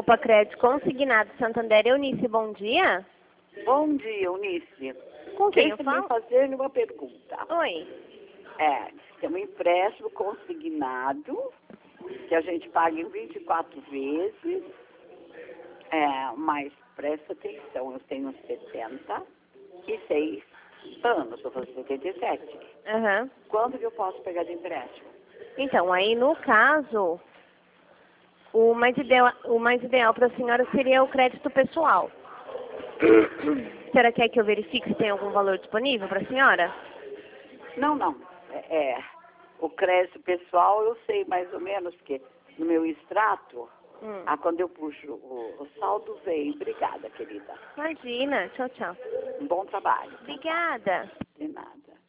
Opa Crédito Consignado Santander. Eunice, bom dia. Bom dia, Eunice. Com quem eu Deixa-me falo? fazer uma pergunta. Oi. Tem um empréstimo consignado, que a gente paga em 24 vezes, mas presta atenção, eu tenho 76 anos, estou fazendo 77. Aham. Quando que eu posso pegar de empréstimo? Então, aí no caso, o mais ideal para a senhora seria o crédito pessoal. A senhora quer que eu verifique se tem algum valor disponível para a senhora? Não. O crédito pessoal eu sei mais ou menos que no meu extrato, quando eu puxo o saldo vem. Obrigada, querida. Imagina. Tchau, tchau. Um bom trabalho. Obrigada.